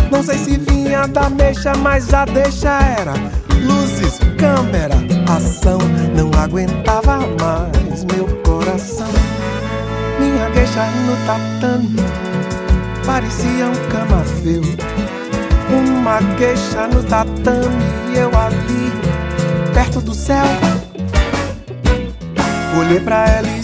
Não sei se vinha da mexa, mas a deixa era luzes, câmera, ação. Não aguentava mais meu coração. Minha geisha no tatame parecia um camafeu. Uma geisha no tatame e eu ali, perto do céu. Olhei pra ela e